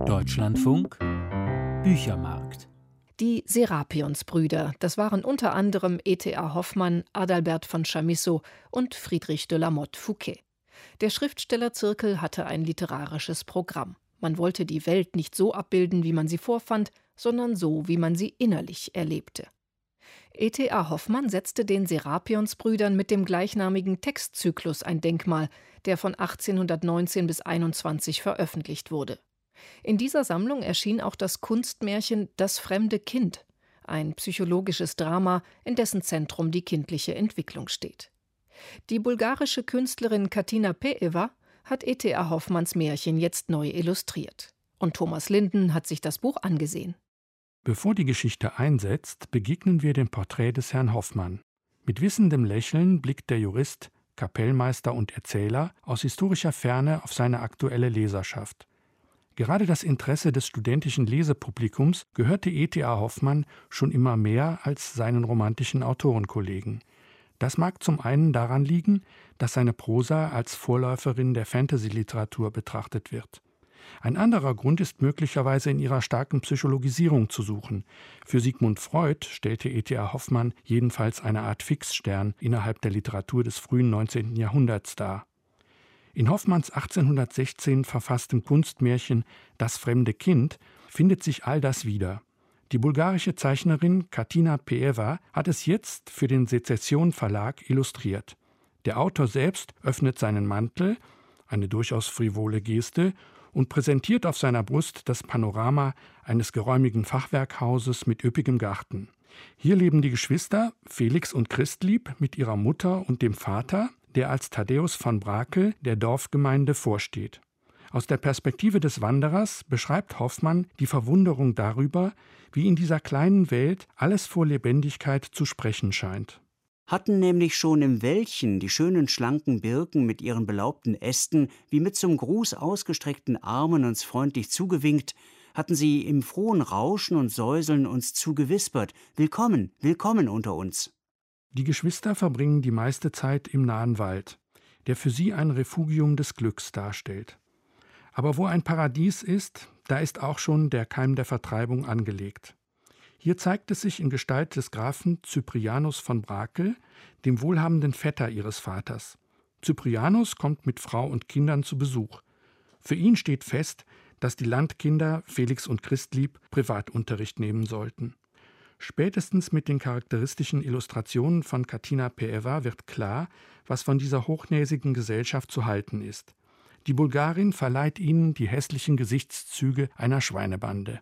Deutschlandfunk Büchermarkt. Die Serapionsbrüder, das waren unter anderem E.T.A. Hoffmann, Adalbert von Chamisso und Friedrich de la Motte Fouqué. Der Schriftstellerzirkel hatte ein literarisches Programm. Man wollte die Welt nicht so abbilden, wie man sie vorfand, sondern so, wie man sie innerlich erlebte. E.T.A. Hoffmann setzte den Serapionsbrüdern mit dem gleichnamigen Textzyklus ein Denkmal, der von 1819 bis 1821 veröffentlicht wurde. In dieser Sammlung erschien auch das Kunstmärchen Das fremde Kind, ein psychologisches Drama, in dessen Zentrum die kindliche Entwicklung steht. Die bulgarische Künstlerin Katina Peeva hat E.T.A. Hoffmanns Märchen jetzt neu illustriert. Und Thomas Linden hat sich das Buch angesehen. Bevor die Geschichte einsetzt, begegnen wir dem Porträt des Herrn Hoffmann. Mit wissendem Lächeln blickt der Jurist, Kapellmeister und Erzähler aus historischer Ferne auf seine aktuelle Leserschaft. Gerade das Interesse des studentischen Lesepublikums gehörte E.T.A. Hoffmann schon immer mehr als seinen romantischen Autorenkollegen. Das mag zum einen daran liegen, dass seine Prosa als Vorläuferin der Fantasy-Literatur betrachtet wird. Ein anderer Grund ist möglicherweise in ihrer starken Psychologisierung zu suchen. Für Sigmund Freud stellte E.T.A. Hoffmann jedenfalls eine Art Fixstern innerhalb der Literatur des frühen 19. Jahrhunderts dar. In Hoffmanns 1816 verfasstem Kunstmärchen Das fremde Kind findet sich all das wieder. Die bulgarische Zeichnerin Katina Peeva hat es jetzt für den Sezession Verlag illustriert. Der Autor selbst öffnet seinen Mantel, eine durchaus frivole Geste, und präsentiert auf seiner Brust das Panorama eines geräumigen Fachwerkhauses mit üppigem Garten. Hier leben die Geschwister Felix und Christlieb mit ihrer Mutter und dem Vater, der als Thaddäus von Brakel der Dorfgemeinde vorsteht. Aus der Perspektive des Wanderers beschreibt Hoffmann die Verwunderung darüber, wie in dieser kleinen Welt alles vor Lebendigkeit zu sprechen scheint. Hatten nämlich schon im Wäldchen die schönen schlanken Birken mit ihren belaubten Ästen wie mit zum Gruß ausgestreckten Armen uns freundlich zugewinkt, hatten sie im frohen Rauschen und Säuseln uns zugewispert: Willkommen, willkommen unter uns. Die Geschwister verbringen die meiste Zeit im nahen Wald, der für sie ein Refugium des Glücks darstellt. Aber wo ein Paradies ist, da ist auch schon der Keim der Vertreibung angelegt. Hier zeigt es sich in Gestalt des Grafen Cyprianus von Brakel, dem wohlhabenden Vetter ihres Vaters. Cyprianus kommt mit Frau und Kindern zu Besuch. Für ihn steht fest, dass die Landkinder Felix und Christlieb Privatunterricht nehmen sollten. Spätestens mit den charakteristischen Illustrationen von Katina Peeva wird klar, was von dieser hochnäsigen Gesellschaft zu halten ist. Die Bulgarin verleiht ihnen die hässlichen Gesichtszüge einer Schweinebande.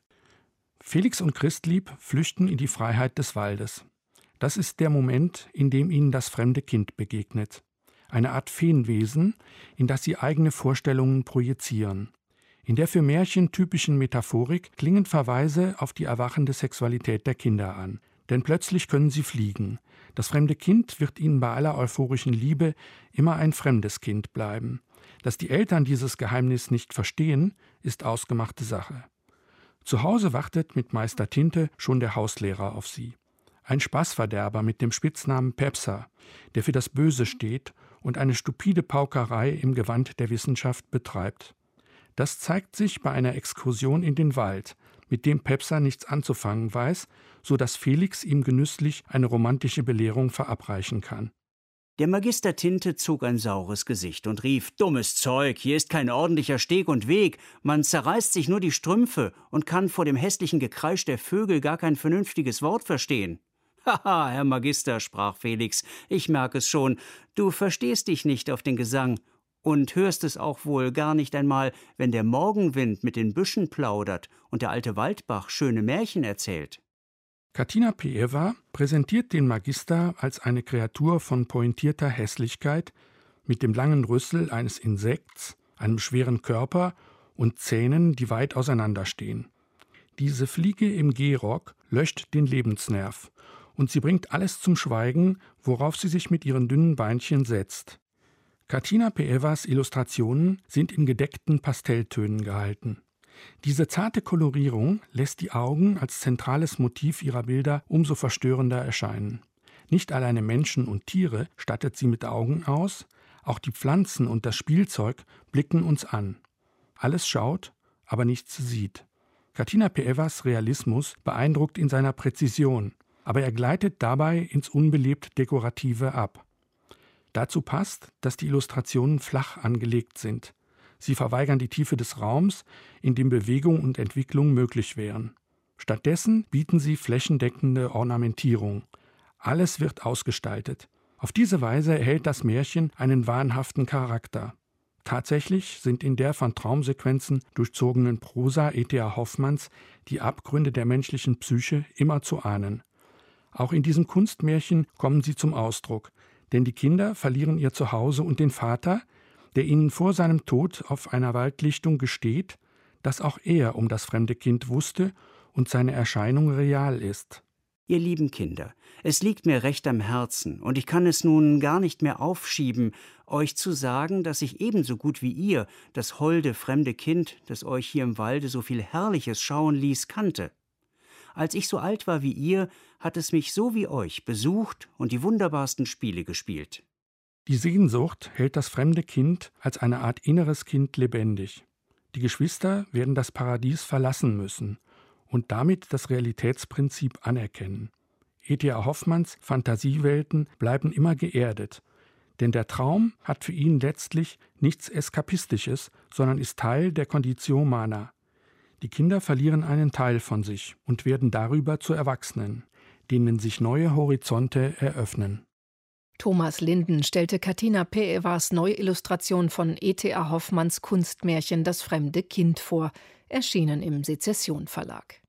Felix und Christlieb flüchten in die Freiheit des Waldes. Das ist der Moment, in dem ihnen das fremde Kind begegnet. Eine Art Feenwesen, in das sie eigene Vorstellungen projizieren. In der für Märchen typischen Metaphorik klingen Verweise auf die erwachende Sexualität der Kinder an. Denn plötzlich können sie fliegen. Das fremde Kind wird ihnen bei aller euphorischen Liebe immer ein fremdes Kind bleiben. Dass die Eltern dieses Geheimnis nicht verstehen, ist ausgemachte Sache. Zu Hause wartet mit Meister Tinte schon der Hauslehrer auf sie. Ein Spaßverderber mit dem Spitznamen Pepsa, der für das Böse steht und eine stupide Paukerei im Gewand der Wissenschaft betreibt. Das zeigt sich bei einer Exkursion in den Wald, mit dem Pepsa nichts anzufangen weiß, so dass Felix ihm genüsslich eine romantische Belehrung verabreichen kann. Der Magister Tinte zog ein saures Gesicht und rief: Dummes Zeug, hier ist kein ordentlicher Steg und Weg, man zerreißt sich nur die Strümpfe und kann vor dem hässlichen Gekreisch der Vögel gar kein vernünftiges Wort verstehen. Haha, Herr Magister, sprach Felix, ich merke es schon, du verstehst dich nicht auf den Gesang und hörst es auch wohl gar nicht einmal, wenn der Morgenwind mit den Büschen plaudert und der alte Waldbach schöne Märchen erzählt. Katina Peeva präsentiert den Magister als eine Kreatur von pointierter Hässlichkeit mit dem langen Rüssel eines Insekts, einem schweren Körper und Zähnen, die weit auseinanderstehen. Diese Fliege im Gehrock löscht den Lebensnerv und sie bringt alles zum Schweigen, worauf sie sich mit ihren dünnen Beinchen setzt. Katina Peevas Illustrationen sind in gedeckten Pastelltönen gehalten. Diese zarte Kolorierung lässt die Augen als zentrales Motiv ihrer Bilder umso verstörender erscheinen. Nicht alleine Menschen und Tiere stattet sie mit Augen aus, auch die Pflanzen und das Spielzeug blicken uns an. Alles schaut, aber nichts sieht. Katina Peevas Realismus beeindruckt in seiner Präzision, aber er gleitet dabei ins unbelebt Dekorative ab. Dazu passt, dass die Illustrationen flach angelegt sind. Sie verweigern die Tiefe des Raums, in dem Bewegung und Entwicklung möglich wären. Stattdessen bieten sie flächendeckende Ornamentierung. Alles wird ausgestaltet. Auf diese Weise erhält das Märchen einen wahnhaften Charakter. Tatsächlich sind in der von Traumsequenzen durchzogenen Prosa E.T.A. Hoffmanns die Abgründe der menschlichen Psyche immer zu ahnen. Auch in diesem Kunstmärchen kommen sie zum Ausdruck, denn die Kinder verlieren ihr Zuhause und den Vater, der ihnen vor seinem Tod auf einer Waldlichtung gesteht, dass auch er um das fremde Kind wusste und seine Erscheinung real ist. Ihr lieben Kinder, es liegt mir recht am Herzen, und ich kann es nun gar nicht mehr aufschieben, euch zu sagen, dass ich ebenso gut wie ihr das holde, fremde Kind, das euch hier im Walde so viel Herrliches schauen ließ, kannte. Als ich so alt war wie ihr, hat es mich so wie euch besucht und die wunderbarsten Spiele gespielt. Die Sehnsucht hält das fremde Kind als eine Art inneres Kind lebendig. Die Geschwister werden das Paradies verlassen müssen und damit das Realitätsprinzip anerkennen. E.T.A. Hoffmanns Fantasiewelten bleiben immer geerdet, denn der Traum hat für ihn letztlich nichts Eskapistisches, sondern ist Teil der Conditio Humana. Die Kinder verlieren einen Teil von sich und werden darüber zu Erwachsenen, denen sich neue Horizonte eröffnen. Thomas Linden stellte Katina Peevas Neuillustration von E.T.A. Hoffmanns Kunstmärchen Das fremde Kind vor, erschienen im Sezession Verlag.